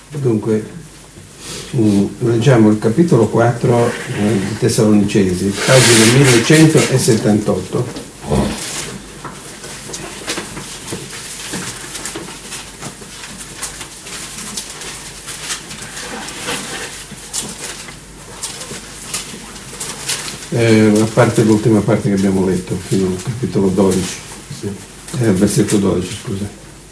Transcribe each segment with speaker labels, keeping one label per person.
Speaker 1: Dunque, leggiamo il capitolo 4 di Tessalonicesi, pagina 1178. A parte l'ultima parte che abbiamo letto, fino al capitolo 12, sì. Versetto 12, scusa.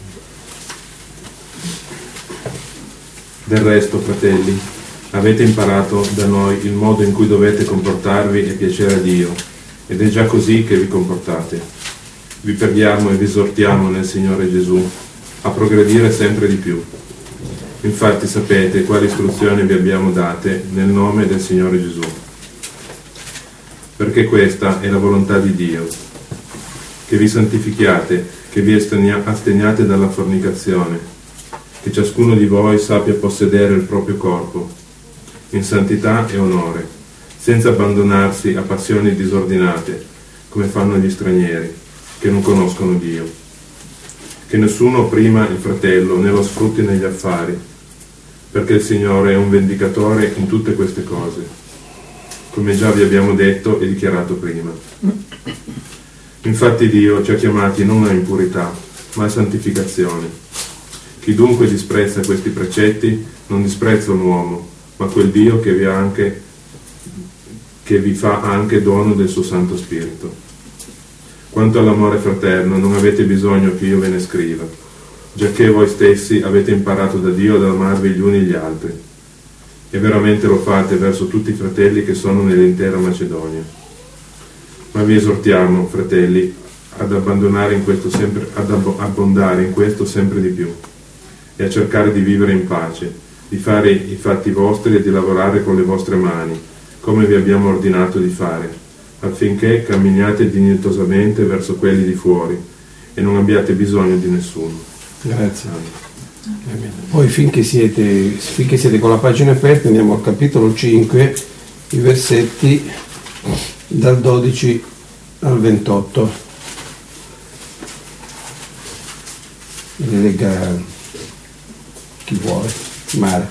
Speaker 2: Del resto, fratelli, avete imparato da noi il modo in cui dovete comportarvi e piacere a Dio, ed è già così che vi comportate. Vi preghiamo e vi esortiamo nel Signore Gesù a progredire sempre di più. Infatti sapete quali istruzioni vi abbiamo date nel nome del Signore Gesù. Perché questa è la volontà di Dio, che vi santifichiate, che vi asteniate dalla fornicazione, che ciascuno di voi sappia possedere il proprio corpo, in santità e onore, senza abbandonarsi a passioni disordinate, come fanno gli stranieri, che non conoscono Dio. Che nessuno opprima il fratello, né lo sfrutti negli affari, perché il Signore è un vendicatore in tutte queste cose, come già vi abbiamo detto e dichiarato prima. Infatti Dio ci ha chiamati non a impurità, ma a santificazione. Chi dunque disprezza questi precetti non disprezza un uomo, ma quel Dio che vi fa anche dono del suo Santo Spirito. Quanto all'amore fraterno, non avete bisogno che io ve ne scriva, giacché voi stessi avete imparato da Dio ad amarvi gli uni gli altri. E veramente lo fate verso tutti i fratelli che sono nell'intera Macedonia. Ma vi esortiamo, fratelli, ad abbondare in questo sempre di più, e a cercare di vivere in pace, di fare i fatti vostri e di lavorare con le vostre mani, come vi abbiamo ordinato di fare, affinché camminiate dignitosamente verso quelli di fuori e non abbiate bisogno di nessuno.
Speaker 1: Grazie. Poi finché siete con la pagina aperta andiamo al capitolo 5, i versetti dal 12 al 28. Le legga chi vuole. Mara.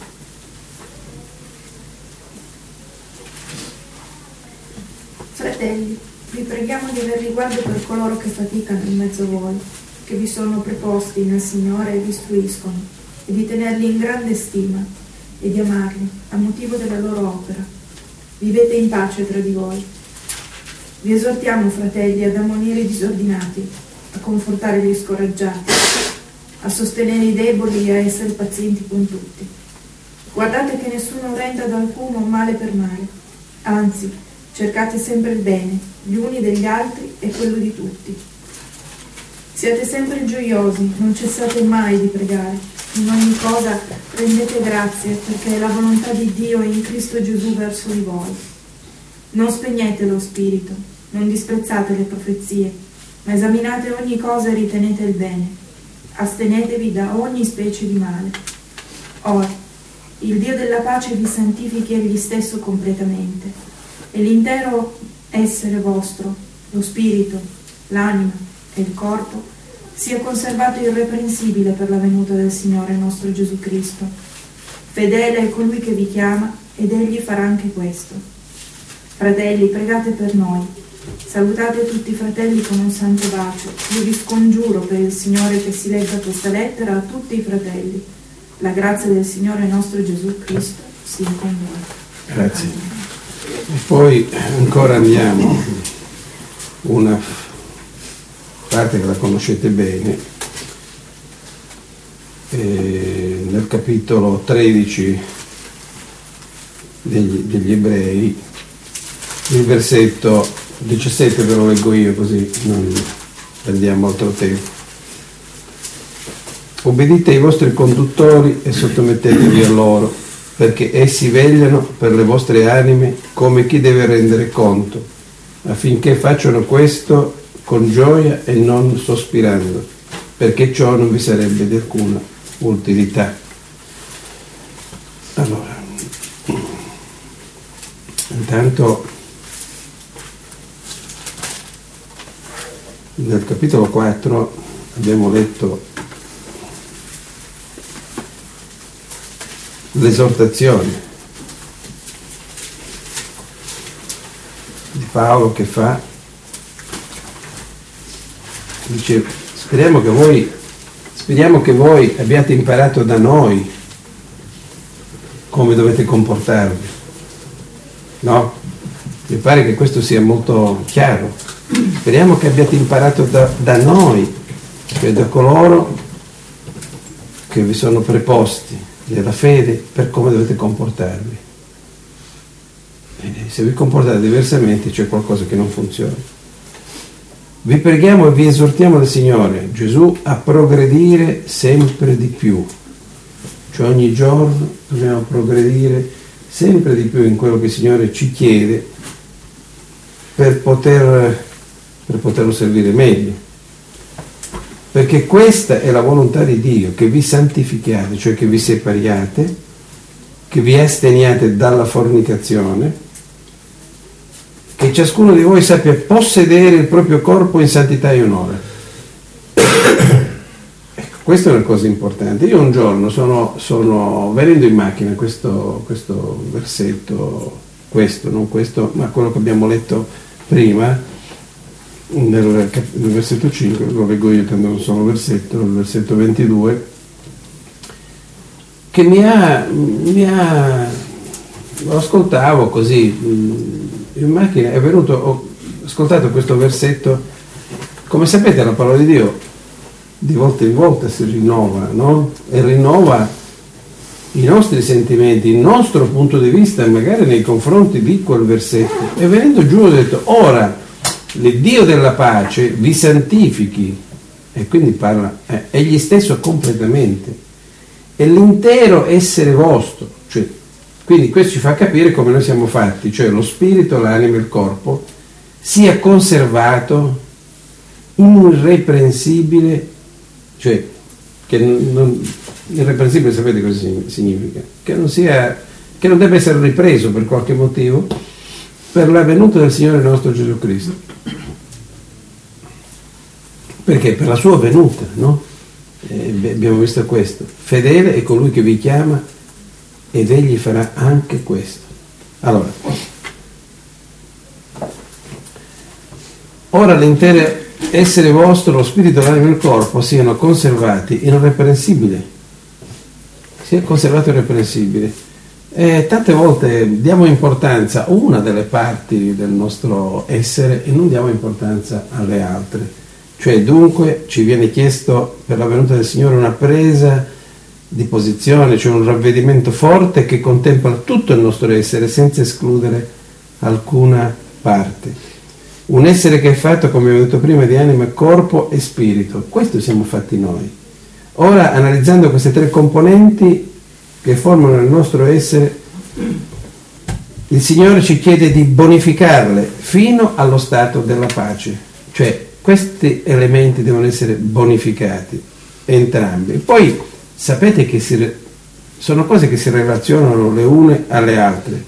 Speaker 3: Fratelli, vi preghiamo di aver riguardo per coloro che faticano in mezzo a voi, che vi sono preposti nel Signore e vi istruiscono, e di tenerli in grande stima e di amarli a motivo della loro opera. Vivete in pace tra di voi. Vi esortiamo, fratelli, ad ammonire i disordinati, a confortare gli scoraggiati, a sostenere i deboli e a essere pazienti con tutti. Guardate che nessuno renda ad alcuno male per male, anzi, cercate sempre il bene, gli uni degli altri e quello di tutti. Siate sempre gioiosi, non cessate mai di pregare. In ogni cosa rendete grazie, perché la volontà di Dio è in Cristo Gesù verso di voi. Non spegnete lo spirito, non disprezzate le profezie, ma esaminate ogni cosa e ritenete il bene. Astenetevi da ogni specie di male. Ora, il Dio della pace vi santifichi egli stesso completamente, e l'intero essere vostro, lo spirito, l'anima e il corpo, sia conservato irreprensibile per la venuta del Signore nostro Gesù Cristo. Fedele è colui che vi chiama, ed egli farà anche questo. Fratelli, pregate per noi. Salutate tutti i fratelli con un santo bacio. Io vi scongiuro per il Signore che si legga questa lettera a tutti i fratelli. La grazia del Signore nostro Gesù Cristo sia con voi.
Speaker 1: Grazie. E poi ancora andiamo una parte che la conoscete bene, nel capitolo 13 degli Ebrei, il versetto 17 ve lo leggo io così non prendiamo altro tempo. Obbedite ai vostri conduttori e sottomettetevi a loro, perché essi vegliano per le vostre anime come chi deve rendere conto, affinché facciano questo con gioia e non sospirando, perché ciò non vi sarebbe di alcuna utilità. Allora, intanto nel capitolo 4 abbiamo letto l'esortazione di Paolo che fa, dice: speriamo che voi abbiate imparato da noi come dovete comportarvi, no? Mi pare che questo sia molto chiaro. Speriamo che abbiate imparato da noi, cioè da coloro che vi sono preposti nella fede, per come dovete comportarvi. E se vi comportate diversamente c'è qualcosa che non funziona. Vi preghiamo e vi esortiamo dal Signore Gesù a progredire sempre di più, cioè ogni giorno dobbiamo progredire sempre di più in quello che il Signore ci chiede per poterlo servire meglio, perché questa è la volontà di Dio, che vi santifichiate, cioè che vi separiate, che vi asteniate dalla fornicazione, che ciascuno di voi sappia possedere il proprio corpo in santità e onore. Ecco, questa è una cosa importante. Io un giorno sono venendo in macchina questo versetto, non questo, ma quello che abbiamo letto prima, nel versetto 5, lo leggo io, tanto non sono versetto, il versetto 22, che lo ascoltavo così in macchina, ho ascoltato questo versetto. Come sapete, la parola di Dio di volta in volta si rinnova, no? E rinnova i nostri sentimenti, il nostro punto di vista, magari nei confronti di quel versetto. E venendo giù ho detto: ora l'Iddio della pace vi santifichi, e quindi parla egli stesso completamente, e l'intero essere vostro, cioè, quindi questo ci fa capire come noi siamo fatti, cioè lo spirito, l'anima e il corpo sia conservato irreprensibile, cioè irreprensibile, sapete cosa significa? Che non deve essere ripreso per qualche motivo, per la venuta del Signore nostro Gesù Cristo. Perché? Per la sua venuta, no? Abbiamo visto questo. Fedele è colui che vi chiama ed egli farà anche questo. Allora, ora l'intero essere vostro, lo spirito, l'anima e il corpo siano conservati irreprensibili. Sia conservato irreprensibile. Tante volte diamo importanza a una delle parti del nostro essere e non diamo importanza alle altre. Cioè, dunque, ci viene chiesto per la venuta del Signore una presa di posizione, cioè un ravvedimento forte che contempla tutto il nostro essere senza escludere alcuna parte. Un essere che è fatto, come abbiamo detto prima, di anima, corpo e spirito. Questo siamo fatti noi. Ora, analizzando queste tre componenti che formano il nostro essere, il Signore ci chiede di bonificarle fino allo stato della pace. Cioè, questi elementi devono essere bonificati, entrambi. Poi sapete che sono cose che si relazionano le une alle altre.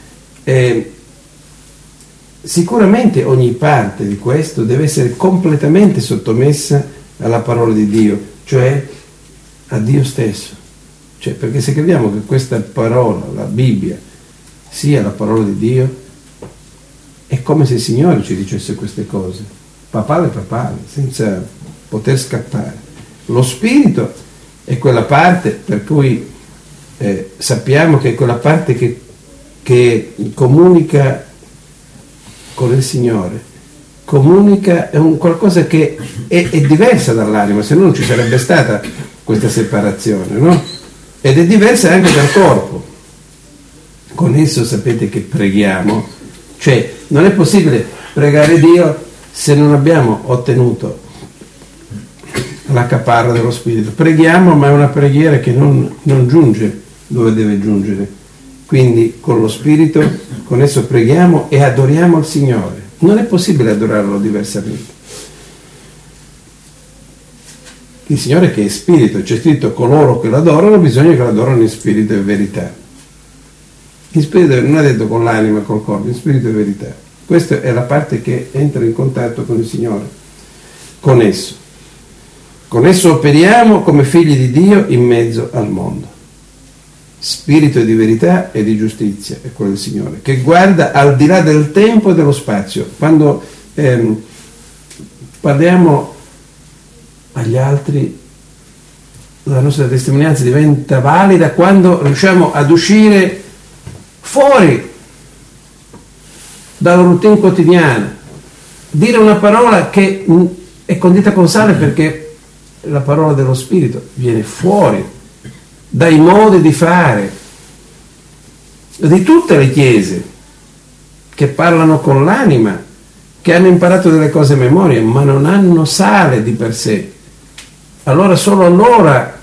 Speaker 1: Sicuramente ogni parte di questo deve essere completamente sottomessa alla parola di Dio, cioè a Dio stesso. Cioè, perché se crediamo che questa parola, la Bibbia, sia la parola di Dio, è come se il Signore ci dicesse queste cose, papale, senza poter scappare. Lo Spirito è quella parte per cui sappiamo che è quella parte che comunica con il Signore, comunica, è un qualcosa che è diversa dall'anima, se no non ci sarebbe stata questa separazione, no? Ed è diversa anche dal corpo. Con esso sapete che preghiamo, cioè non è possibile pregare Dio se non abbiamo ottenuto la caparra dello Spirito. Preghiamo, ma è una preghiera che non giunge dove deve giungere. Quindi con lo Spirito, con esso preghiamo e adoriamo il Signore. Non è possibile adorarlo diversamente. Il Signore che è Spirito, c'è scritto coloro che l'adorano, bisogna che l'adorano in spirito e verità. In spirito non è detto con l'anima e col corpo, in spirito e verità. Questa è la parte che entra in contatto con il Signore, con esso. Con esso operiamo come figli di Dio in mezzo al mondo. spirito di verità e di giustizia, è quello del Signore, che guarda al di là del tempo e dello spazio. Quando parliamo agli altri, la nostra testimonianza diventa valida quando riusciamo ad uscire fuori dalla routine quotidiana, dire una parola che è condita con sale, perché la parola dello Spirito viene fuori dai modi di fare di tutte le chiese che parlano con l'anima, che hanno imparato delle cose a memoria ma non hanno sale di per sé. Allora solo allora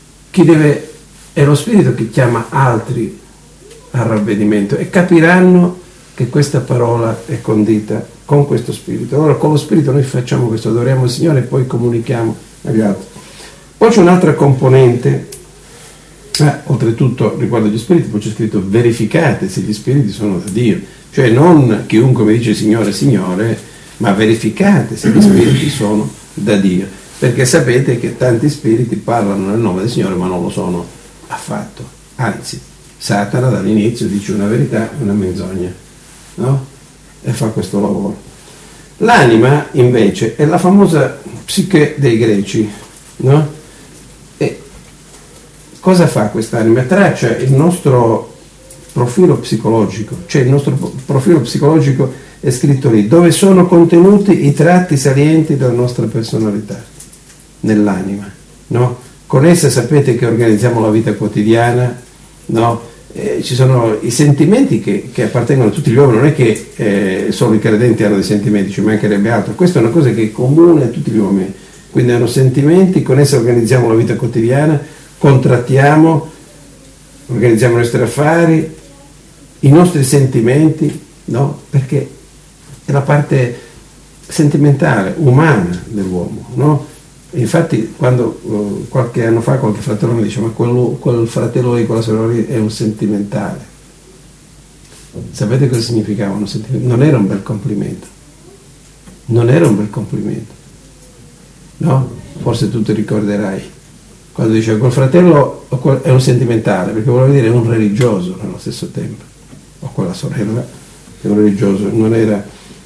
Speaker 1: è lo Spirito che chiama altri al ravvedimento, e capiranno che questa parola è condita con questo Spirito. Allora con lo Spirito noi facciamo questo, adoriamo il Signore e poi comunichiamo agli altri. Poi c'è un'altra componente, oltretutto riguardo agli Spiriti, poi c'è scritto: verificate se gli Spiriti sono da Dio, cioè non chiunque mi dice Signore, Signore, ma verificate se gli Spiriti sono da Dio, perché sapete che tanti spiriti parlano nel nome del Signore ma non lo sono affatto, anzi Satana dall'inizio dice una verità e una menzogna, no? E fa questo lavoro. L'anima invece è la famosa psiche dei greci, no? E cosa fa quest'anima? Traccia il nostro profilo psicologico, cioè il nostro profilo psicologico è scritto lì, dove sono contenuti i tratti salienti della nostra personalità, nell'anima, no? Con essa sapete che organizziamo la vita quotidiana, no? Ci sono i sentimenti che appartengono a tutti gli uomini, non è che solo i credenti hanno dei sentimenti, ci mancherebbe altro, questa è una cosa che è comune a tutti gli uomini, quindi hanno sentimenti, con essa organizziamo la vita quotidiana, contrattiamo, organizziamo i nostri affari, i nostri sentimenti, no? Perché è la parte sentimentale, umana dell'uomo, no? Infatti quando qualche anno fa qualche fratello mi dice: ma quel fratello lì, quella sorella lì è un sentimentale. Sapete cosa significava un sentimento? Non era un bel complimento, non era un bel complimento, no? Forse tu ti ricorderai quando diceva quel fratello è un sentimentale, perché voleva dire è un religioso nello stesso tempo, o quella sorella è un religioso. Non era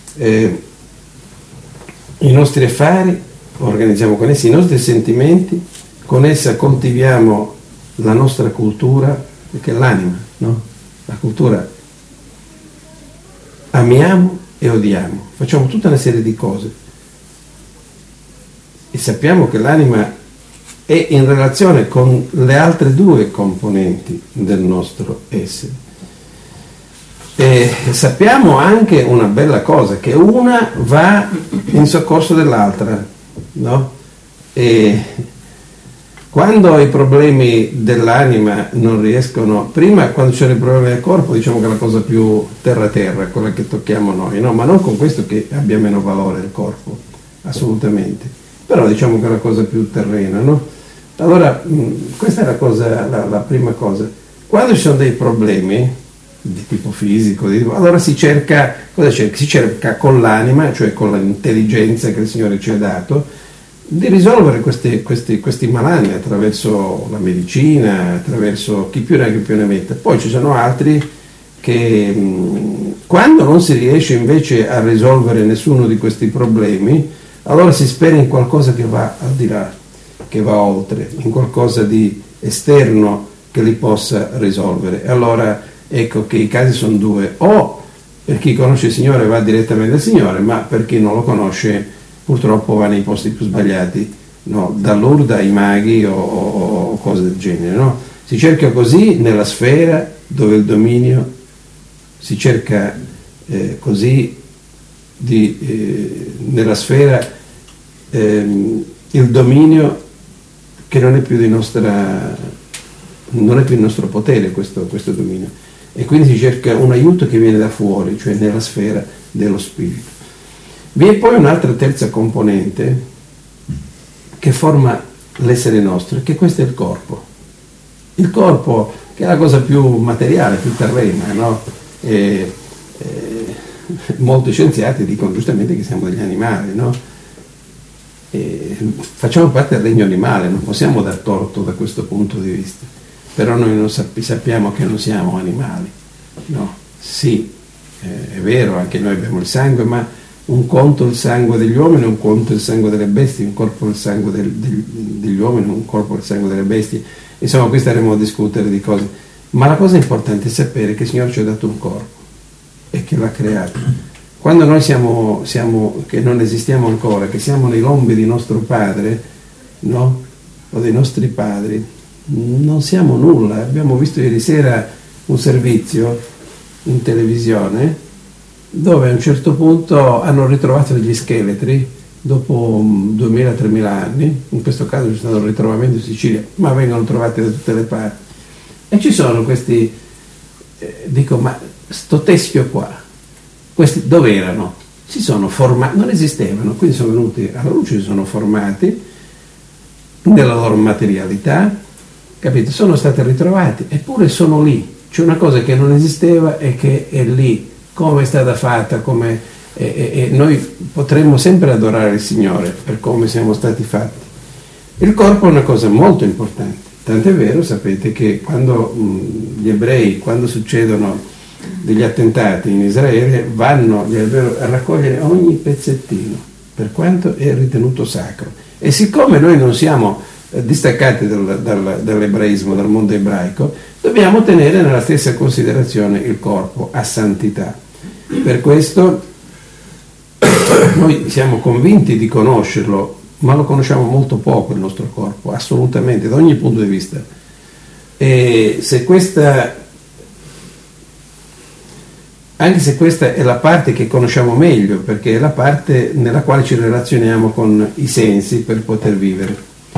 Speaker 1: i nostri affari organizziamo con essi, i nostri sentimenti, con essa coltiviamo la nostra cultura, perché è l'anima, no? La cultura, amiamo e odiamo, facciamo tutta una serie di cose e sappiamo che l'anima è in relazione con le altre due componenti del nostro essere. E sappiamo anche una bella cosa, che una va in soccorso dell'altra, no? E quando i problemi dell'anima non riescono, prima quando c'erano i problemi del corpo diciamo che è la cosa più terra-terra, quella che tocchiamo noi, no? Ma non con questo che abbia meno valore il corpo, assolutamente, però diciamo che è la cosa più terrena, no? Allora questa è la cosa, la prima cosa. Quando ci sono dei problemi di tipo fisico, allora si cerca, cosa cerca? Si cerca con l'anima, cioè con l'intelligenza che il Signore ci ha dato, di risolvere questi malanni attraverso la medicina, attraverso chi più ne ha chi più ne metta. Poi ci sono altri che quando non si riesce invece a risolvere nessuno di questi problemi, allora si spera in qualcosa che va al di là, che va oltre, in qualcosa di esterno che li possa risolvere. Allora ecco che i casi sono due: o per chi conosce il Signore va direttamente al Signore, ma per chi non lo conosce purtroppo va nei posti più sbagliati, no? Da Lourdes ai maghi o cose del genere, no? Si cerca così nella sfera dove il dominio, si cerca così nella sfera il dominio che non è più di nostra, non è più il nostro potere questo dominio, e quindi si cerca un aiuto che viene da fuori, cioè nella sfera dello spirito. Vi è poi un'altra terza componente che forma l'essere nostro, che questo è il corpo. Il corpo, che è la cosa più materiale, più terrena, no? Molti scienziati dicono giustamente che siamo degli animali, no? Facciamo parte del regno animale, non possiamo dar torto da questo punto di vista. però noi non sappiamo che non siamo animali, no? Sì, è vero, anche noi abbiamo il sangue, ma un conto il sangue degli uomini, un conto il sangue delle bestie, un corpo il sangue degli uomini, un corpo il sangue delle bestie. Insomma, qui staremo a discutere di cose, ma la cosa importante è sapere che il Signore ci ha dato un corpo e che l'ha creato. Quando noi siamo che non esistiamo ancora, che siamo nei lombi di nostro padre, no? O dei nostri padri, non siamo nulla. Abbiamo visto ieri sera un servizio in televisione dove a un certo punto hanno ritrovato degli scheletri dopo 2000-3000 anni, in questo caso ci sono ritrovamenti in Sicilia, ma vengono trovati da tutte le parti, e ci sono questi, dico, ma sto teschio qua, questi dove erano? Si sono formati, non esistevano, quindi sono venuti alla luce, si sono formati nella loro materialità, capito? Sono stati ritrovati, eppure sono lì. C'è una cosa che non esisteva e che è lì, come è stata fatta, come e noi potremmo sempre adorare il Signore per come siamo stati fatti. Il corpo è una cosa molto importante, tant'è vero, sapete, che quando gli ebrei, quando succedono degli attentati in Israele, vanno a raccogliere ogni pezzettino, per quanto è ritenuto sacro. E siccome noi non siamo distaccati dall'ebraismo, dal mondo ebraico, dobbiamo tenere nella stessa considerazione il corpo a santità. Per questo noi siamo convinti di conoscerlo, ma lo conosciamo molto poco il nostro corpo, assolutamente, da ogni punto di vista. E se questa, anche se questa è la parte che conosciamo meglio, perché è la parte nella quale ci relazioniamo con i sensi per poter vivere.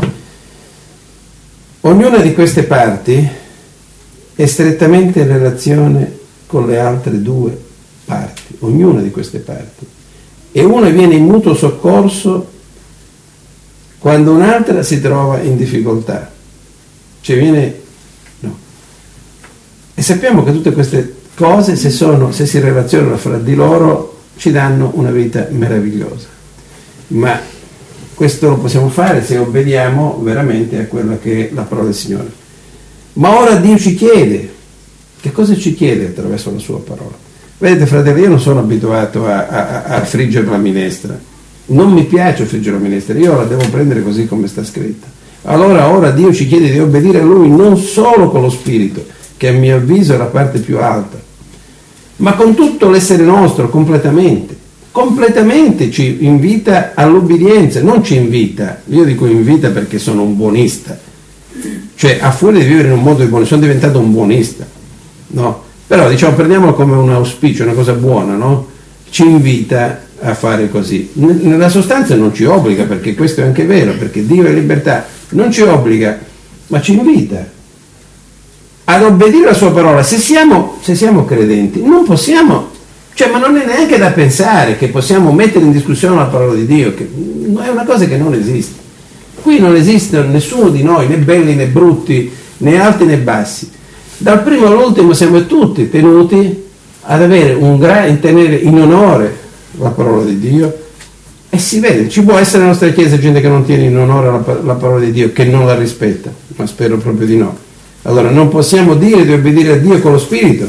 Speaker 1: Ognuna di queste parti è strettamente in relazione con le altre due parti, ognuna di queste parti. E una viene in mutuo soccorso quando un'altra si trova in difficoltà. Cioè viene... no. E sappiamo che tutte queste cose, se si relazionano fra di loro, ci danno una vita meravigliosa. Ma questo lo possiamo fare se obbediamo veramente a quella che è la parola del Signore. Ma ora Dio ci chiede, che cosa ci chiede attraverso la sua parola? Vedete, fratelli, io non sono abituato a friggere la minestra, non mi piace friggere la minestra, io la devo prendere così come sta scritta. Allora ora Dio ci chiede di obbedire a Lui non solo con lo spirito, che a mio avviso è la parte più alta, ma con tutto l'essere nostro, completamente ci invita all'obbedienza, non ci invita, io dico invita perché sono un buonista, cioè a furia di vivere in un modo di buono, sono diventato un buonista, no? Però diciamo, prendiamolo come un auspicio, una cosa buona, no? Ci invita a fare così. Nella sostanza non ci obbliga, perché questo è anche vero, perché Dio è libertà, non ci obbliga, ma ci invita ad obbedire alla sua parola. Se siamo credenti, non possiamo, cioè, ma non è neanche da pensare che possiamo mettere in discussione la parola di Dio, che è una cosa che non esiste. Qui non esiste nessuno di noi, né belli né brutti, né alti né bassi. Dal primo all'ultimo siamo tutti tenuti ad avere tenere in onore la parola di Dio, e si vede, ci può essere nella nostra chiesa gente che non tiene in onore la parola di Dio, che non la rispetta, ma spero proprio di no. Allora non possiamo dire di obbedire a Dio con lo spirito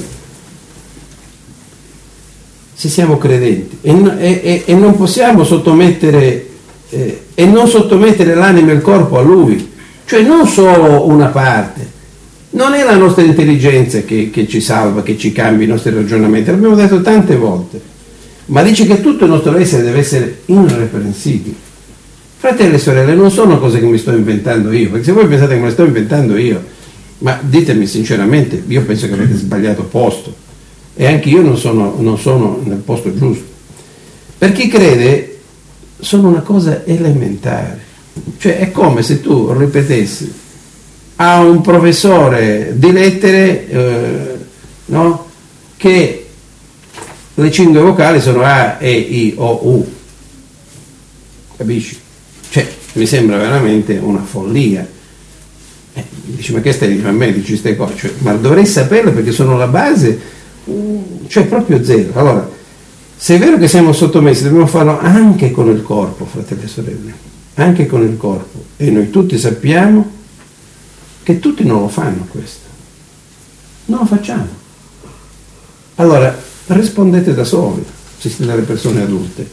Speaker 1: se siamo credenti, e non possiamo sottomettere e non sottomettere l'anima e il corpo a Lui, cioè non solo una parte. Non è la nostra intelligenza che ci salva, che ci cambia i nostri ragionamenti, l'abbiamo detto tante volte, ma dice che tutto il nostro essere deve essere irreprensibile. Fratelli e sorelle, non sono cose che mi sto inventando io, perché se voi pensate che me le sto inventando io, ma ditemi sinceramente, io penso che avete sbagliato posto, e anche io non sono nel posto giusto. Per chi crede sono una cosa elementare, cioè è come se tu ripetessi a un professore di lettere no? Che le 5 vocali sono A, E, I, O, U, capisci? Cioè mi sembra veramente una follia. Dici, ma che stai dicendo a me, dici queste cose, cioè, ma dovrei saperle perché sono la base, cioè proprio zero. Allora, se è vero che siamo sottomessi, dobbiamo farlo anche con il corpo, fratelli e sorelle, anche con il corpo, e noi tutti sappiamo che tutti non lo fanno questo. Non lo facciamo. Allora, rispondete da soli, se siete delle persone adulte,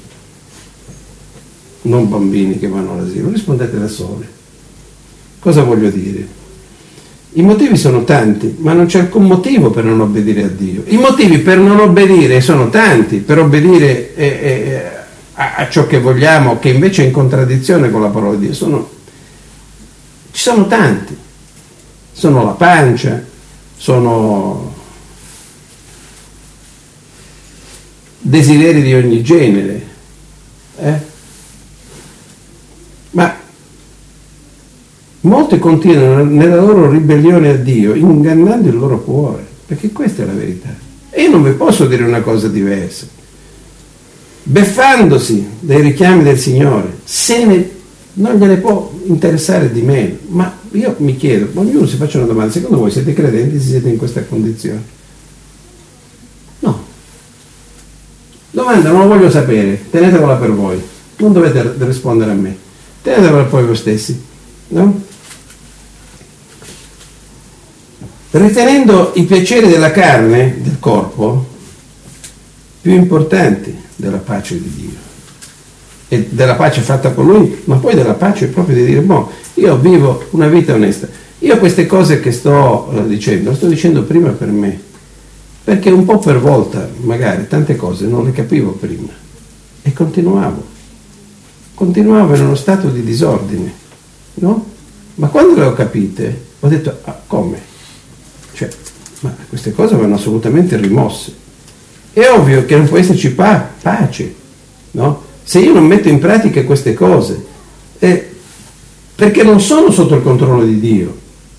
Speaker 1: non bambini che vanno all'asilo, rispondete da soli. Cosa voglio dire? I motivi sono tanti, ma non c'è alcun motivo per non obbedire a Dio. I motivi per non obbedire sono tanti, per obbedire a ciò che vogliamo, che invece è in contraddizione con la parola di Dio. Ci sono tanti. Sono la pancia, sono desideri di ogni genere. Ma molti continuano nella loro ribellione a Dio, ingannando il loro cuore, perché questa è la verità. E io non vi posso dire una cosa diversa. Beffandosi dei richiami del Signore, non gliene può interessare di meno. Ma io mi chiedo, ognuno si faccia una domanda: secondo voi siete credenti se siete in questa condizione? No. Domanda non lo voglio sapere, tenetela per voi, non dovete rispondere a me, tenetela per voi stessi, no? Ritenendo i piaceri della carne, del corpo, più importanti della pace di Dio e della pace fatta con Lui, ma poi della pace proprio di dire: io vivo una vita onesta. Io queste cose che sto dicendo, lo sto dicendo prima per me, perché un po' per volta magari tante cose non le capivo prima e continuavo in uno stato di disordine, no? Ma quando le ho capite ho detto: come? Ma queste cose vanno assolutamente rimosse. È ovvio che non può esserci pace, no? Se io non metto in pratica queste cose, perché non sono sotto il controllo di Dio,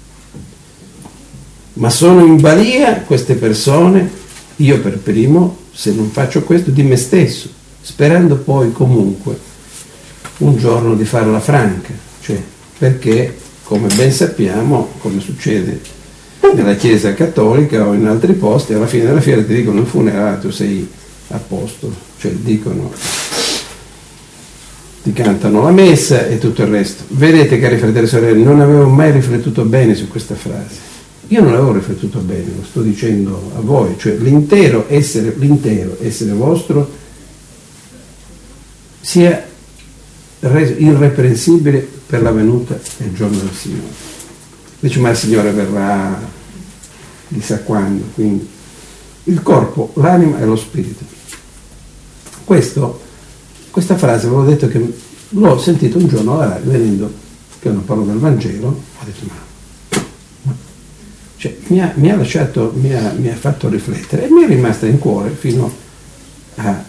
Speaker 1: ma sono in balia queste persone, io per primo, se non faccio questo, di me stesso, sperando poi comunque un giorno di farla franca, perché, come ben sappiamo, come succede nella Chiesa cattolica o in altri posti, alla fine della fiera ti dicono: il funerale tu sei a posto, dicono, ti cantano la messa e tutto il resto. Vedete, cari fratelli e sorelle, non avevo mai riflettuto bene su questa frase. Io non avevo riflettuto bene, lo sto dicendo a voi, l'intero essere vostro sia reso irreprensibile per la venuta del giorno del Signore. Dice: ma il Signore verrà chissà quando. Quindi il corpo, l'anima e lo spirito. Questa frase avevo detto che l'ho sentito un giorno alla radio, venendo, che è una parola del Vangelo, ho detto: mi ha lasciato, mi ha fatto riflettere e mi è rimasta in cuore fino a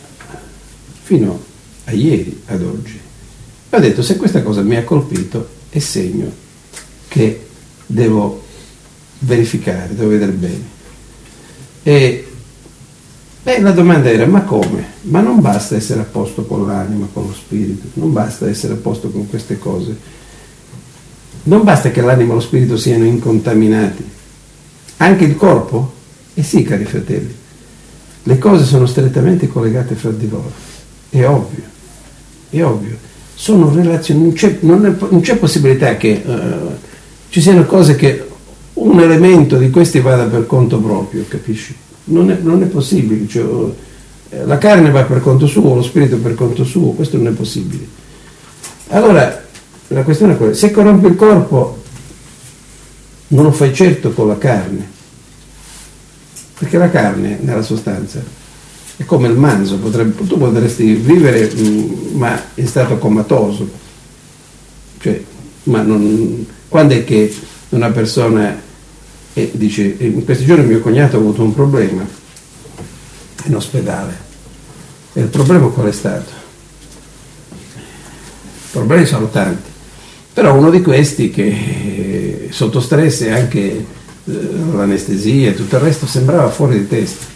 Speaker 1: ieri, ad oggi. Ho detto: se questa cosa mi ha colpito è segno che devo verificare, devo vedere bene. E la domanda era: ma come? Ma non basta essere a posto con l'anima, con lo spirito, non basta essere a posto con queste cose, non basta che l'anima e lo spirito siano incontaminati, anche il corpo? Sì, cari fratelli, le cose sono strettamente collegate fra di loro, è ovvio, sono relazioni, non c'è possibilità che ci siano cose che un elemento di questi vada per conto proprio, capisci? Non è possibile, la carne va per conto suo, lo spirito per conto suo, questo non è possibile. Allora, la questione è quella: se corrompi il corpo, non lo fai certo con la carne, perché la carne, nella sostanza, è come il manzo, tu potresti vivere ma in stato comatoso, quando è che una persona dice: in questi giorni mio cognato ha avuto un problema in ospedale, e il problema qual è stato? I problemi sono tanti, però uno di questi, che sotto stress e anche l'anestesia e tutto il resto, sembrava fuori di testa,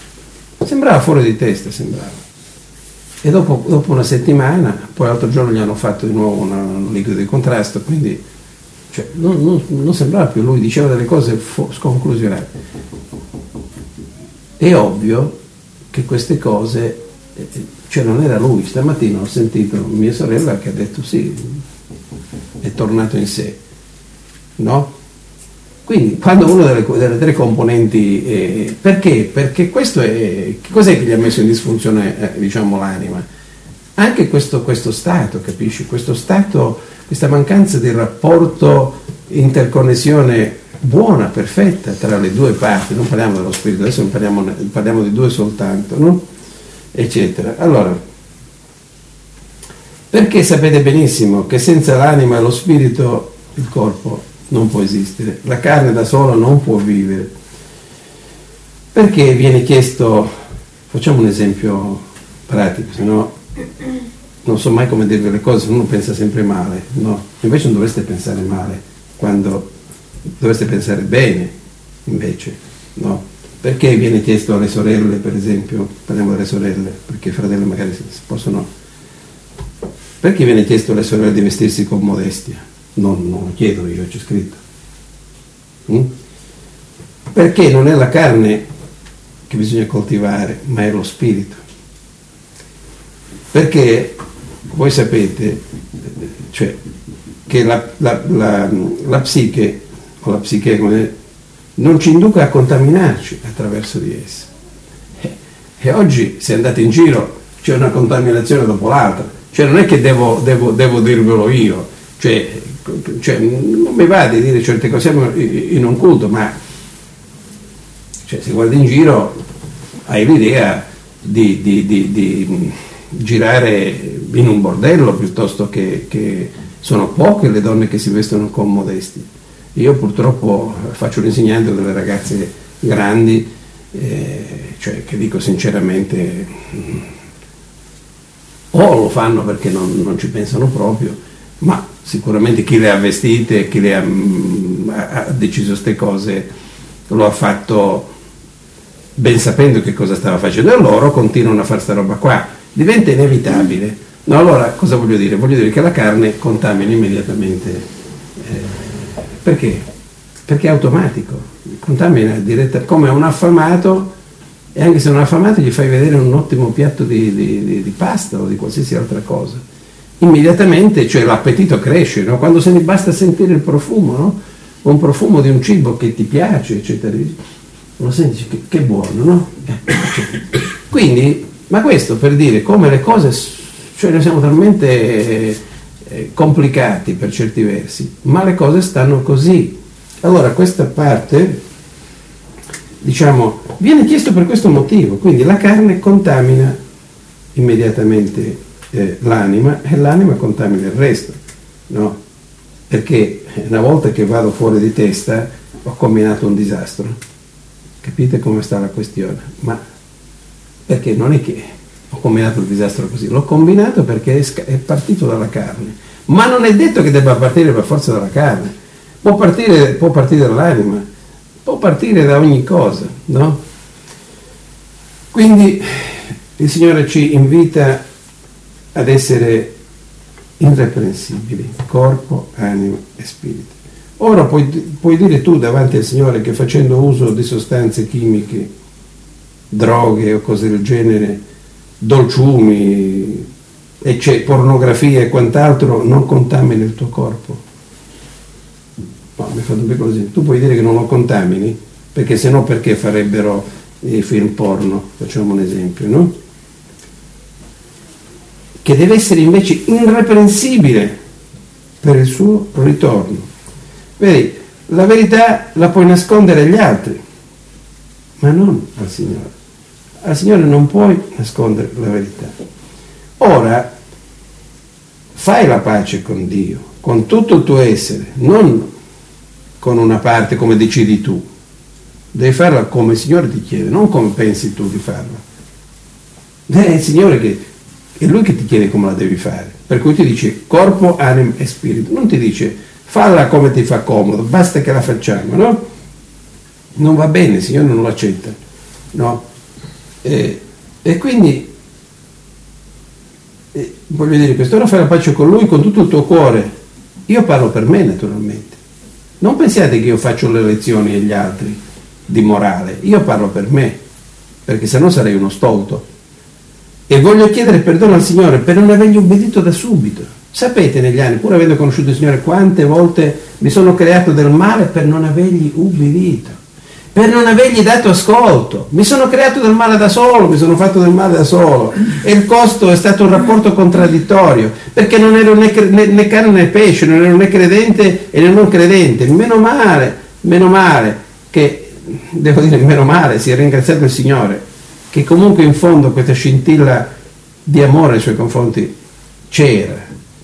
Speaker 1: e dopo una settimana, poi l'altro giorno gli hanno fatto di nuovo un liquido di contrasto, quindi non sembrava più lui, diceva delle cose sconclusionate. È ovvio che queste cose, non era lui. Stamattina ho sentito mia sorella che ha detto: sì, è tornato in sé, no? Quindi quando uno delle tre componenti, perché? Perché questo è, cos'è che gli ha messo in disfunzione diciamo l'anima? Anche questo stato, capisci? Questo stato, questa mancanza di rapporto, interconnessione buona, perfetta tra le due parti, non parliamo dello spirito, adesso parliamo di due soltanto, no? Eccetera. Allora, perché sapete benissimo che senza l'anima e lo spirito il corpo non può esistere, la carne da sola non può vivere. Perché viene chiesto, facciamo un esempio pratico, se no non so mai come dirvi le cose, uno pensa sempre male, no? Invece non dovreste pensare male, quando dovreste pensare bene, invece, no? Perché viene chiesto alle sorelle, per esempio, parliamo delle sorelle, perché i fratelli magari si possono... Perché viene chiesto alle sorelle di vestirsi con modestia? Non lo chiedo io, c'è scritto. Perché non è la carne che bisogna coltivare, ma è lo spirito. Perché voi sapete, cioè, che la psiche, o la psiche, non ci induca a contaminarci attraverso di essa. E oggi, se andate in giro, c'è una contaminazione dopo l'altra. Cioè non è che devo dirvelo io, cioè non mi va di dire certe cose, siamo in un culto, ma cioè, se guardi in giro hai l'idea di girare in un bordello piuttosto che sono poche le donne che si vestono con modestia. Io purtroppo faccio l'insegnante delle ragazze grandi, cioè che dico sinceramente o lo fanno perché non ci pensano proprio, ma sicuramente chi le ha vestite, chi le ha deciso queste cose lo ha fatto ben sapendo che cosa stava facendo, e loro continuano a fare sta roba qua, diventa inevitabile. No, allora cosa voglio dire? Voglio dire che la carne contamina immediatamente. Perché? Perché è automatico, contamina diretta, come un affamato. E anche se non è affamato gli fai vedere un ottimo piatto di pasta o di qualsiasi altra cosa, immediatamente, cioè l'appetito cresce, no? Quando se ne basta sentire il profumo, no? Un profumo di un cibo che ti piace, eccetera, lo senti, che buono, no? Quindi, ma questo per dire come le cose, cioè noi siamo talmente complicati per certi versi, ma le cose stanno così. Allora questa parte, diciamo, viene chiesto per questo motivo, quindi la carne contamina immediatamente l'anima e l'anima contamina il resto, no? Perché una volta che vado fuori di testa ho combinato un disastro, capite come sta la questione? Ma perché non è che ho combinato il disastro così, l'ho combinato perché è partito dalla carne, ma non è detto che debba partire per forza dalla carne, può partire dall'anima, può partire da ogni cosa, no? Quindi il Signore ci invita ad essere irreprensibili, corpo, anima e spirito. Ora puoi dire tu davanti al Signore che facendo uso di sostanze chimiche, droghe o cose del genere, dolciumi, e c'è pornografia e quant'altro, non contamini il tuo corpo. No, mi fa un piccolo esempio. Tu puoi dire che non lo contamini, perché sennò perché farebbero i film porno, facciamo un esempio, no? Che deve essere invece irreprensibile per il suo ritorno. Vedi, la verità la puoi nascondere agli altri, ma non al Signore. Al Signore non puoi nascondere la verità. Ora, fai la pace con Dio, con tutto il tuo essere, non con una parte come decidi tu. Devi farla come il Signore ti chiede, non come pensi tu di farla. È il Signore che è Lui che ti chiede come la devi fare. Per cui ti dice corpo, anima e spirito. Non ti dice falla come ti fa comodo, basta che la facciamo, no? Non va bene, il Signore non lo accetta, no? E quindi voglio dire, quest'ora fai la pace con Lui con tutto il tuo cuore. Io parlo per me naturalmente. Non pensiate che io faccio le lezioni agli altri di morale, io parlo per me, perché sennò sarei uno stolto. E voglio chiedere perdono al Signore per non avergli ubbidito da subito. Sapete negli anni, pur avendo conosciuto il Signore, quante volte mi sono creato del male per non avergli ubbidito, per non avergli dato ascolto. Mi sono creato del male da solo, mi sono fatto del male da solo, e il costo è stato un rapporto contraddittorio, perché non ero né carne né pesce, non ero né credente e né non credente. Meno male che, devo dire meno male, sia ringraziato il Signore, che comunque in fondo questa scintilla di amore nei suoi confronti c'era,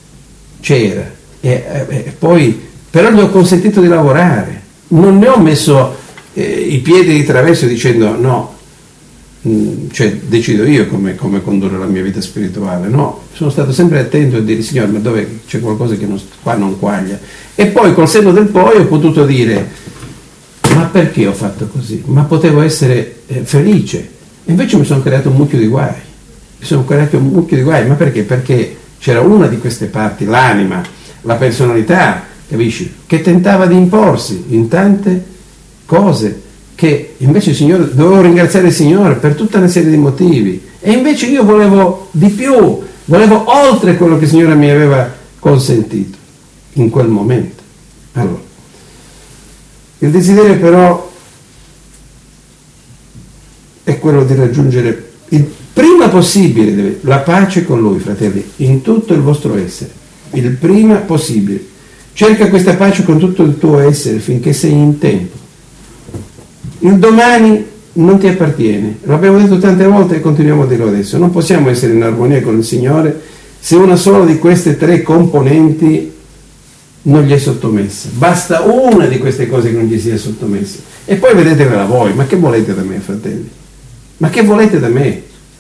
Speaker 1: e poi però gli ho consentito di lavorare, non ne ho messo i piedi di traverso dicendo no, cioè decido io come condurre la mia vita spirituale. No, sono stato sempre attento a dire: Signore, ma dove c'è qualcosa che qua non quaglia? E poi col senno del poi ho potuto dire: ma perché ho fatto così? Ma potevo essere felice, e invece mi sono creato un mucchio di guai. Ma perché? Perché c'era una di queste parti, l'anima, la personalità, capisci? Che tentava di imporsi in tante cose che invece il Signore, dovevo ringraziare il Signore per tutta una serie di motivi, e invece io volevo di più, volevo oltre quello che il Signore mi aveva consentito in quel momento. Allora, il desiderio però è quello di raggiungere il prima possibile la pace con Lui, fratelli, in tutto il vostro essere, il prima possibile. Cerca questa pace con tutto il tuo essere finché sei in tempo. Il domani non ti appartiene, lo abbiamo detto tante volte e continuiamo a dirlo adesso. Non possiamo essere in armonia con il Signore se una sola di queste tre componenti non gli è sottomessa. Basta una di queste cose che non gli sia sottomessa, e poi vedetevela voi. Ma che volete da me, fratelli? Ma che volete da me?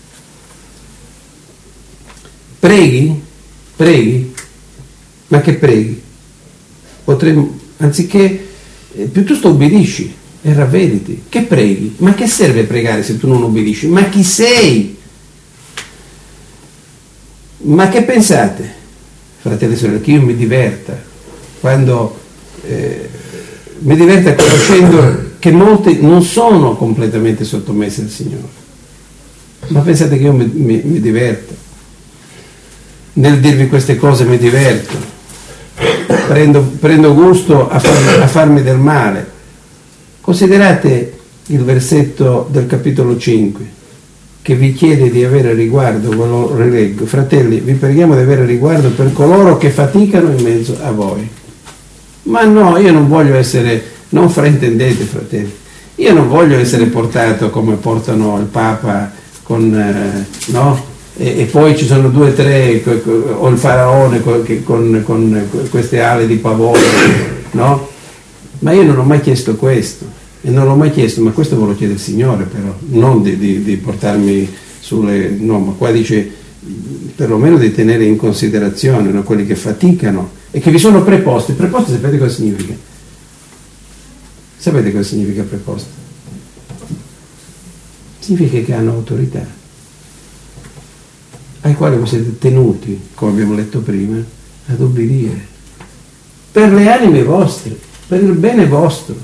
Speaker 1: Preghi? Ma che preghi? Potremmo, anziché, piuttosto obbedisci e ravvediti. Che preghi? Ma che serve pregare se tu non obbedisci? Ma chi sei? Ma che pensate, fratelli e sorelle, che io mi diverta quando mi diverta conoscendo che molti non sono completamente sottomessi al Signore? Ma pensate che io mi diverto nel dirvi queste cose? Mi diverto, prendo gusto a farmi del male. Considerate il versetto del capitolo 5 che vi chiede di avere riguardo, ve lo rileggo: fratelli, vi preghiamo di avere riguardo per coloro che faticano in mezzo a voi. Ma no, io non voglio essere, non fraintendete, fratelli, io non voglio essere portato come portano il Papa con no? E poi ci sono 2 o 3 o il faraone con queste ali di pavone, no? Ma io non ho mai chiesto questo, e non l'ho mai chiesto, ma questo ve lo chiede il Signore, però non di portarmi sulle, no, ma qua dice perlomeno di tenere in considerazione, no, quelli che faticano e che vi sono preposti. Preposti, sapete cosa significa? Sapete cosa significa preposti? Significa che hanno autorità, ai quali voi siete tenuti, come abbiamo letto prima, ad obbedire per le anime vostre, per il bene vostro.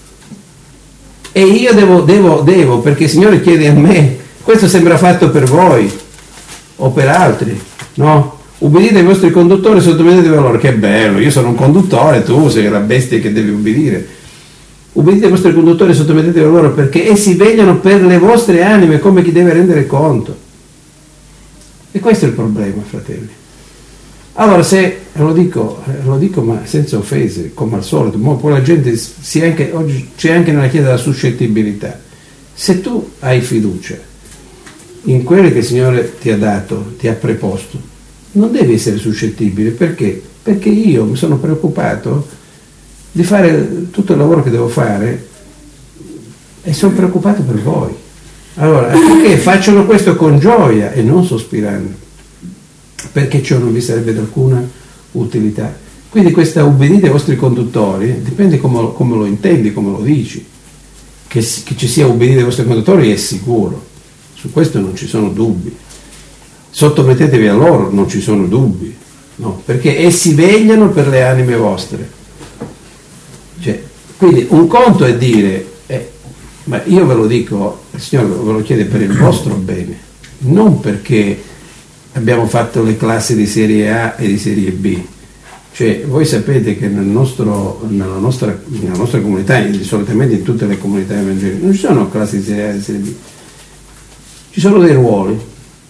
Speaker 1: E io devo, perché il Signore chiede a me: questo sembra fatto per voi o per altri, no? Ubbidite ai vostri conduttori, sottomettetevi a loro. Che bello, io sono un conduttore, tu sei la bestia che devi ubbidire. Ubbidite ai vostri conduttori, sottomettetevi a loro, perché essi vegliano per le vostre anime come chi deve rendere conto. E questo è il problema, fratelli. Allora, se lo dico ma senza offese, come al solito, poi la gente oggi c'è anche nella Chiesa la suscettibilità. Se tu hai fiducia in quello che il Signore ti ha dato, ti ha preposto, non devi essere suscettibile. Perché? Perché io mi sono preoccupato di fare tutto il lavoro che devo fare e sono preoccupato per voi. Allora, affinché facciano questo con gioia e non sospirando, perché ciò non vi sarebbe di alcuna utilità. Quindi questa ubbidite ai vostri conduttori, dipende come lo intendi, come lo dici. Che ci sia ubbidite ai vostri conduttori è sicuro, su questo non ci sono dubbi. Sottomettetevi a loro, non ci sono dubbi, no? Perché essi vegliano per le anime vostre. Cioè, quindi un conto è dire ma io ve lo dico, il Signore ve lo chiede per il vostro bene, non perché abbiamo fatto le classi di serie A e di serie B. Cioè, voi sapete che nella nostra comunità, solitamente in tutte le comunità evangeliche, non ci sono classi di serie A e di serie B. Ci sono dei ruoli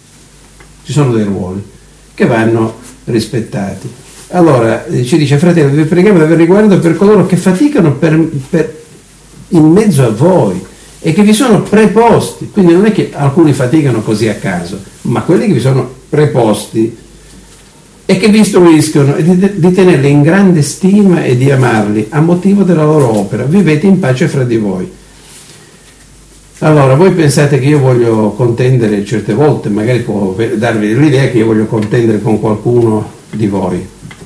Speaker 1: che vanno rispettati. Allora, ci dice: fratelli, vi preghiamo di aver riguardo per coloro che faticano in mezzo a voi e che vi sono preposti. Quindi non è che alcuni faticano così a caso, ma quelli che vi sono preposti e che vi istruiscono, e di tenerli in grande stima e di amarli a motivo della loro opera. Vivete in pace fra di voi. Allora, voi pensate che io voglio contendere certe volte, magari può darvi l'idea che io voglio contendere con qualcuno di voi.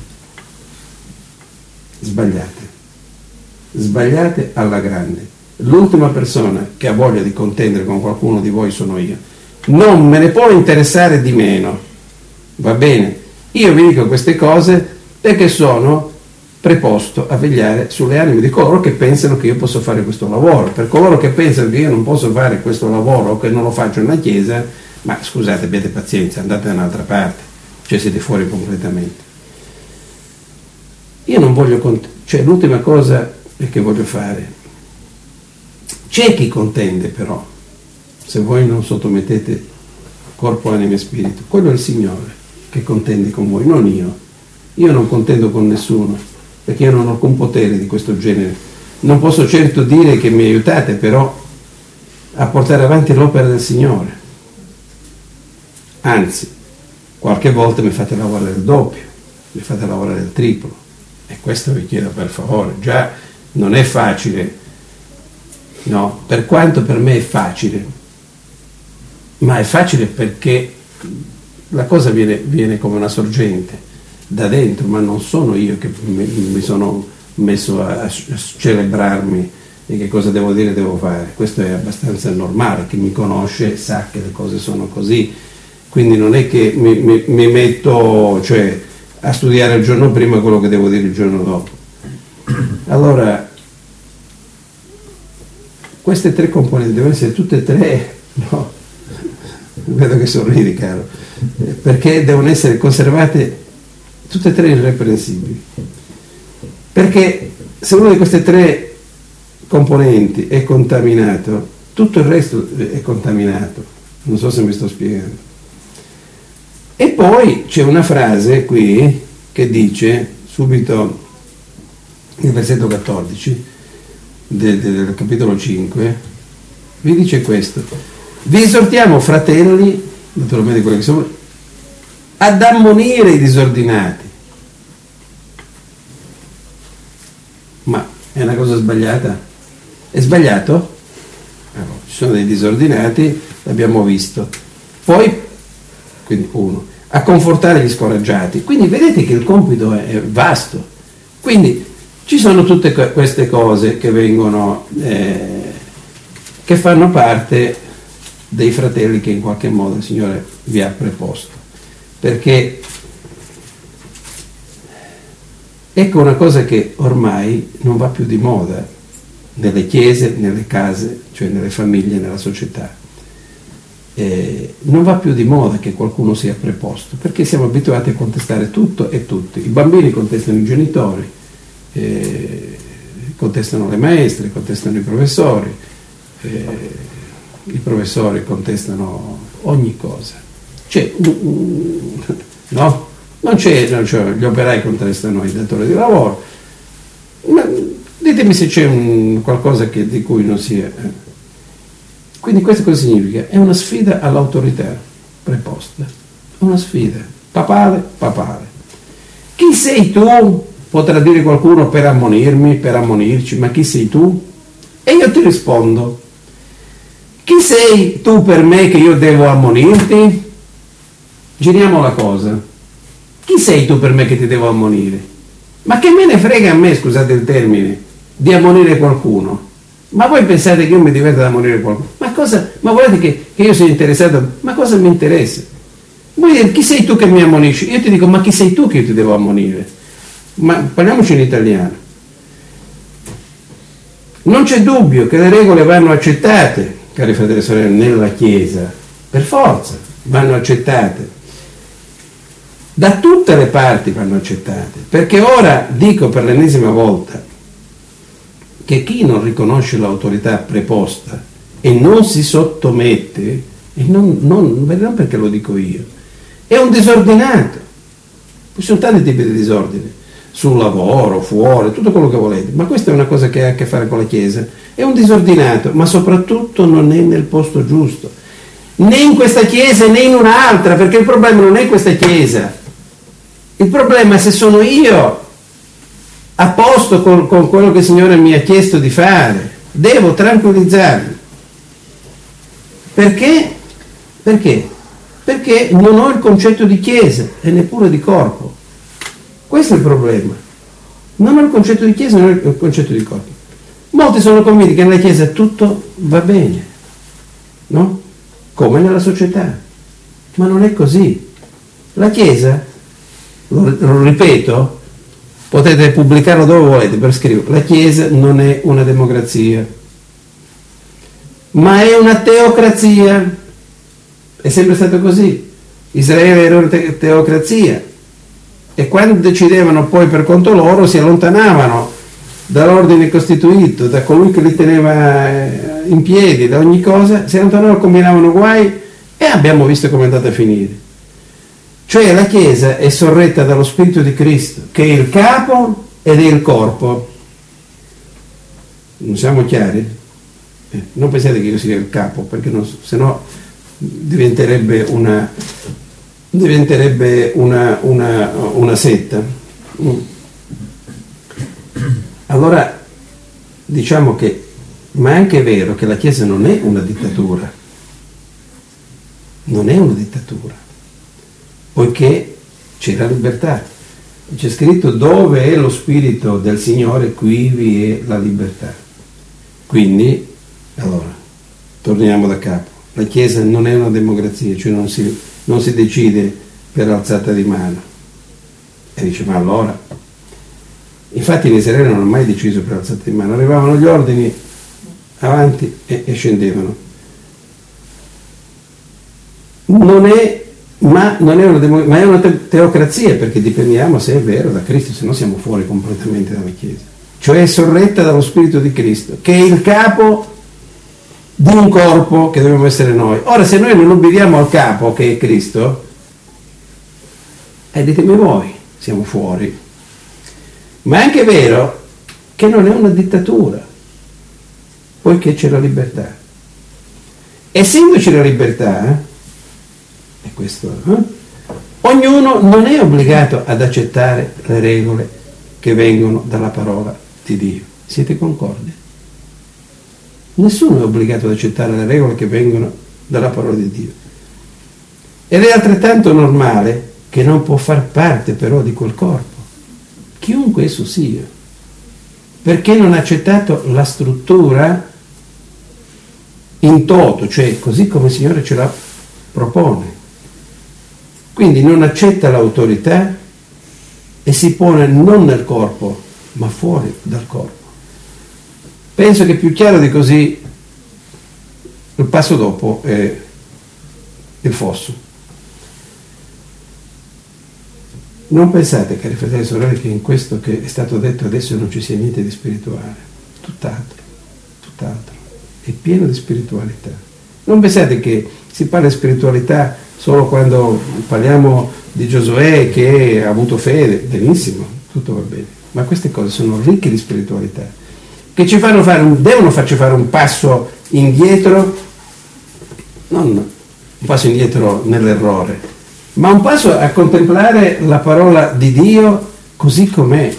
Speaker 1: Sbagliate alla grande. L'ultima persona che ha voglia di contendere con qualcuno di voi sono io. Non me ne può interessare di meno, va bene? Io vi dico queste cose perché sono preposto a vegliare sulle anime di coloro che pensano che io posso fare questo lavoro. Per coloro che pensano che io non posso fare questo lavoro o che non lo faccio nella Chiesa, ma scusate, abbiate pazienza, andate da un'altra parte, cioè siete fuori completamente. Io non voglio cioè l'ultima cosa che voglio fare, c'è chi contende però, se voi non sottomettete corpo, anima e spirito, quello è il Signore che contende con voi, non io. Io non contendo con nessuno, perché io non ho alcun potere di questo genere. Non posso certo dire che mi aiutate però a portare avanti l'opera del Signore. Anzi, qualche volta mi fate lavorare il doppio, mi fate lavorare il triplo. E questo vi chiedo per favore. Già non è facile, no? Per quanto per me è facile, ma è facile perché la cosa viene come una sorgente da dentro, ma non sono io che mi sono messo a celebrarmi e che cosa devo dire, devo fare. Questo è abbastanza normale, chi mi conosce sa che le cose sono così, quindi non è che mi metto, cioè, a studiare il giorno prima quello che devo dire il giorno dopo. Allora, queste tre componenti devono essere tutte e tre, no? Vedo che sorridi, caro, perché devono essere conservate tutte e tre irreprensibili. Perché se una di queste tre componenti è contaminato, tutto il resto è contaminato. Non so se mi sto spiegando. E poi c'è una frase qui che dice, subito nel versetto 14 del capitolo 5, vi dice questo: vi esortiamo, fratelli, naturalmente quelli che sono, ad ammonire i disordinati. Ma è una cosa sbagliata? È sbagliato? Allora, ci sono dei disordinati, l'abbiamo visto. Poi, quindi uno, a confortare gli scoraggiati. Quindi vedete che il compito è vasto. Quindi ci sono tutte queste cose che vengono, che fanno parte dei fratelli che in qualche modo il Signore vi ha preposto. Perché ecco una cosa che ormai non va più di moda nelle chiese, nelle case, cioè nelle famiglie, nella società. Non va più di moda che qualcuno sia preposto, perché siamo abituati a contestare tutto e tutti. I bambini contestano i genitori, contestano le maestre, contestano i professori contestano ogni cosa. No? Non c'è, cioè, gli operai contestano i datori di lavoro. Ma ditemi se c'è qualcosa di cui non sia. Quindi questo cosa significa? È una sfida all'autorità preposta, una sfida papale. Chi sei tu? Potrà dire qualcuno per ammonirmi, per ammonirci, ma chi sei tu? E io ti rispondo: chi sei tu per me che io devo ammonirti? Giriamo la cosa. Chi sei tu per me che ti devo ammonire? Ma che me ne frega a me, scusate il termine, di ammonire qualcuno? Ma voi pensate che io mi diverto ad ammonire qualcuno? Ma volete che io sia interessato? Ma cosa mi interessa? Vuoi dire, chi sei tu che mi ammonisci? Io ti dico, ma chi sei tu che io ti devo ammonire? Ma parliamoci in italiano. Non c'è dubbio che le regole vanno accettate, cari fratelli e sorelle, nella Chiesa, per forza vanno accettate, Da tutte le parti vanno accettate, perché ora dico per l'ennesima volta che chi non riconosce l'autorità preposta e non si sottomette, e non perché lo dico io, è un disordinato. Ci sono tanti tipi di disordine, sul lavoro, fuori, tutto quello che volete, ma questa è una cosa che ha a che fare con la Chiesa. È un disordinato, ma soprattutto non è nel posto giusto, né in questa Chiesa né in un'altra, perché il problema non è questa Chiesa. Il problema è se sono io a posto con quello che il Signore mi ha chiesto di fare. Devo tranquillizzarmi. Perché? Perché non ho il concetto di Chiesa e neppure di corpo. Questo è il problema. Non ho il concetto di Chiesa, non ho il concetto di corpo. Molti sono convinti che nella Chiesa tutto va bene, no? Come nella società. Ma non è così. La Chiesa, lo ripeto, potete pubblicarlo dove volete per scrivere, la Chiesa non è una democrazia, ma è una teocrazia. È sempre stato così. Israele era una teocrazia e quando decidevano poi per conto loro si allontanavano dall'ordine costituito, da colui che li teneva in piedi, da ogni cosa, si allontanavano, combinavano guai e abbiamo visto come è andata a finire. Cioè la Chiesa è sorretta dallo Spirito di Cristo, che è il capo ed è il corpo. Non siamo chiari? Non pensate che io sia il capo, perché se no diventerebbe una setta. Allora diciamo che, ma è anche vero che la Chiesa non è una dittatura, non è una dittatura, poiché c'è la libertà. C'è scritto: dove è lo Spirito del Signore, qui vi è la libertà. Quindi, allora, torniamo da capo. La Chiesa non è una democrazia, cioè non si decide per alzata di mano. E dice: ma allora? Infatti in Israele non hanno mai deciso per alzata di mano, arrivavano gli ordini avanti e scendevano. Ma è una teocrazia, perché dipendiamo, se è vero, da Cristo, se no siamo fuori completamente dalla Chiesa. Cioè è sorretta dallo Spirito di Cristo, che è il capo di un corpo che dobbiamo essere noi. Ora, se noi non obbediamo al capo, che è Cristo, ditemi voi, siamo fuori. Ma è anche vero che non è una dittatura, poiché c'è la libertà. Essendoci la libertà, e questo, ognuno non è obbligato ad accettare le regole che vengono dalla parola di Dio. Siete concordi? Nessuno è obbligato ad accettare le regole che vengono dalla parola di Dio. Ed è altrettanto normale che non può far parte però di quel corpo, chiunque esso sia, perché non ha accettato la struttura in toto, cioè così come il Signore ce la propone. Quindi non accetta l'autorità e si pone non nel corpo, ma fuori dal corpo. Penso che più chiaro di così il passo dopo è il fosso. Non pensate, cari fratelli e sorelle, che in questo che è stato detto adesso non ci sia niente di spirituale. Tutt'altro. È pieno di spiritualità. Non pensate che si parla di spiritualità solo quando parliamo di Giosuè che ha avuto fede. Benissimo, tutto va bene. Ma queste cose sono ricche di spiritualità, che ci fanno devono farci fare un passo indietro, non un passo indietro nell'errore, ma un passo a contemplare la parola di Dio così com'è.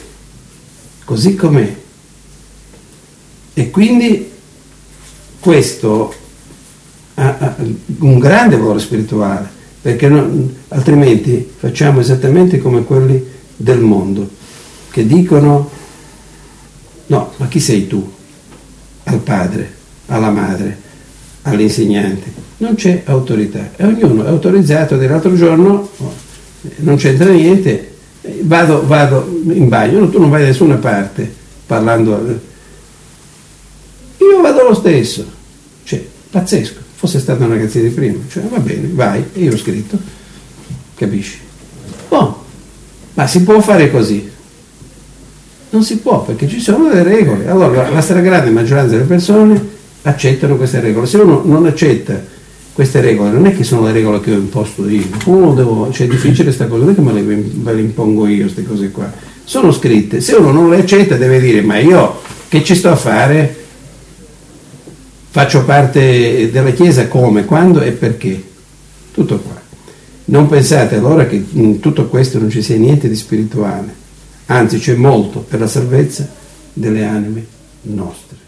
Speaker 1: E quindi questo ha un grande valore spirituale, perché altrimenti facciamo esattamente come quelli del mondo, che dicono: no, ma chi sei tu? Al padre, alla madre, all'insegnante. Non c'è autorità e ognuno è autorizzato a dire: l'altro giorno non c'entra niente, vado in bagno. No, tu non vai da nessuna parte parlando, io vado lo stesso. Cioè, pazzesco. Fosse stata una ragazzina di prima, cioè va bene, vai, e io ho scritto, capisci? Oh, Ma si può fare così? Non si può, perché ci sono delle regole. Allora la stragrande maggioranza delle persone accettano queste regole. Se uno non accetta queste regole, non è che sono le regole che ho imposto io. Cioè è difficile questa cosa, non è che me le impongo io queste cose qua. Sono scritte. Se uno non le accetta deve dire: ma io che ci sto a fare? Faccio parte della Chiesa come, quando e perché? Tutto qua. Non pensate allora che in tutto questo non ci sia niente di spirituale, anzi c'è molto per la salvezza delle anime nostre.